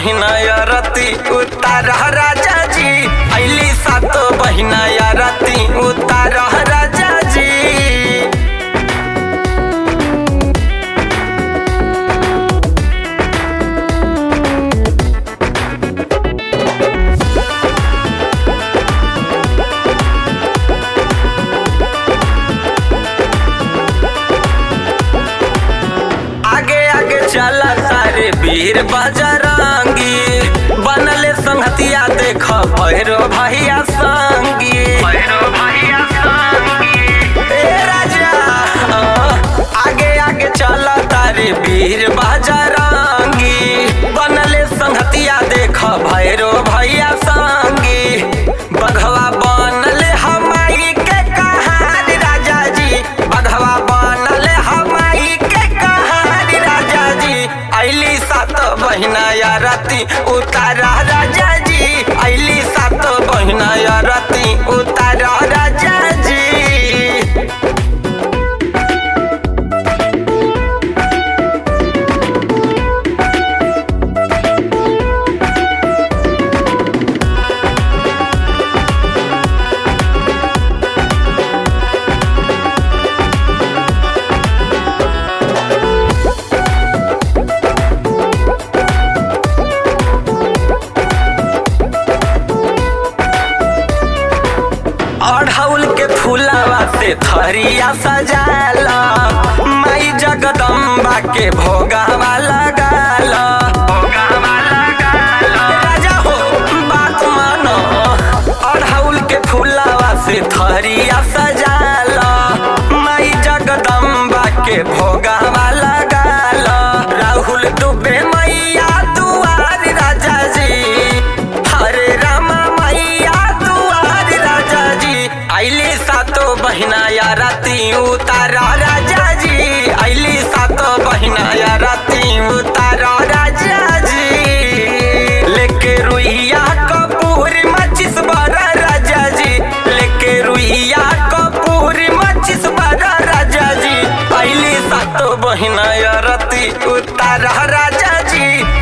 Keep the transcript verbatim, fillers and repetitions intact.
बहिना रति उतार राजा जी अली सातो बहिना रति उतार राजा जी। चला सारे वीर बजरंगी बनले संगतिया देख भैरो भैया संगी भैरो भैया संगी ए राजा आगे आगे चला तारे वीर बजरंगी बनले संगतिया देख भैरो भैया संगी। बघवा बनले हमारी के कहानी राजा जी बघवा बनले हमारी के कहानी राजा जी अली सात बहिना रति उतार राजा जी अली सात बहिना रति उतार राजा जी। अढ़ौल के फूलवा से थरिया सजाला माई जगदम्बा के भोगावा लगाला भोगावा लगाला राजा हो बात मानो। अढ़ौल के फूलवा से थरिया सजाला माई जगदम्बा के भोगावा लगाला। राहुल दुबे मैया दुआर राजा जी हरे रामा मैया दुआर राजा जी अली सातो बहिना रति उतार राजा जी अली सातो बहिना रति उतार राजा जी। लेके रुइया कपूर मचिस बड़ा राजा जी लेके रुइया कपूर मचिस बड़ा राजा जी अली सातो बहिना रति उतार राजा जी।